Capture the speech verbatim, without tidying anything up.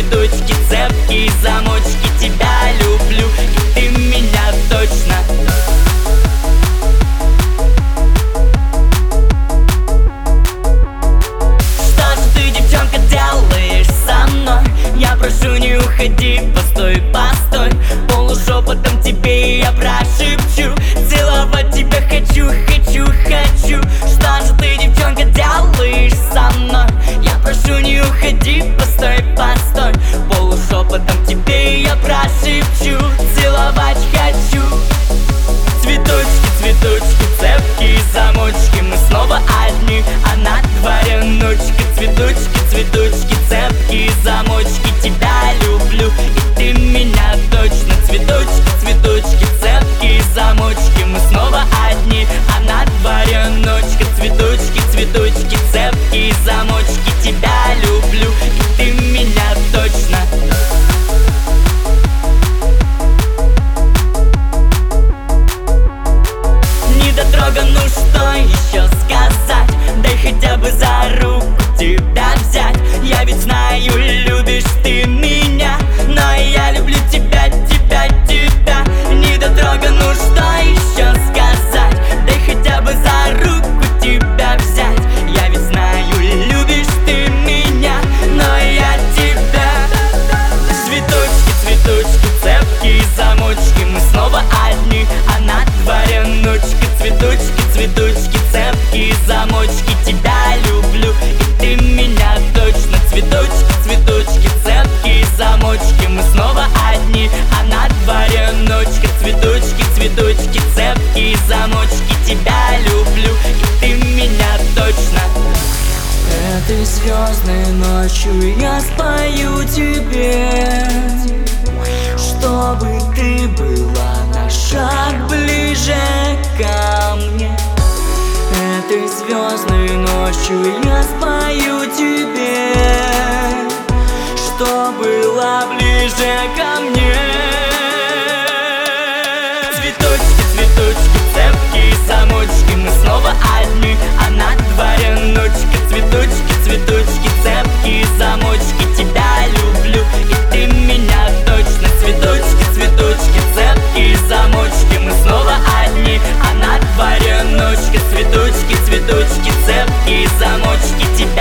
цветочки, цепкие замочки. Тебя люблю, и ты меня точно. Что же ты, девчонка, делаешь со мной? Я прошу, не уходи, постой, постой. Полушепотом тебе я прошепчу, целовать тебя хочу, хочу, хочу. Что же ты, девчонка, делаешь со мной? Я прошу, не уходи, постой, постой. Полушепотом тебе я прошепчу, целовать хочу. Цветочки, цветочки, цепкие замочки. Мы снова одни, а на дворе ночка. Цветочки, цветочки, цепкие замочки. Тебя люблю, и ты меня точно. Цветочки, цветочки, цепкие замочки. Мы снова одни, а на дворе ночка. Цветочки, цветочки, цепкие замочки. Тебя люблю, и ты меня точно. Недотрога, ну что еще сказать? Дай хотя бы за руку тебя взять. Я ведь знаю, любишь ты меня, но я люблю тебя, тебя, тебя. Недотрога, ну что еще сказать? Дай хотя бы за руку тебя взять. Я ведь знаю, любишь ты меня, но я тебя. Цветочки, цветочки, цепкие замочки. Мы снова одни, а на дворе ночка. Цветочки, цветочки, цепкие замочки. Тебя люблю, и ты меня точно. Цветочки, цветочки, цепкие замочки. Мы снова одни, а на дворе ночка. Цветочки, цветочки, цепкие замочки. Тебя люблю, и ты меня точно. Этой звездной ночью я спою тебе, чтобы ты была на шаг ближе ко мне. Этой звездной ночью я спою тебе, что была ближе ко мне. Цветочки, цветочки, цепкие замочки. Мы снова одни, а на дворе ночка. Цветочки, цветочки, цепкие замочки. Тебя люблю, и ты меня точно. Цветочки, цветочки, цепкие замочки. Мы снова одни, а на дворе ночка. Цветочки, цветочки, цепкие замочки. Тебя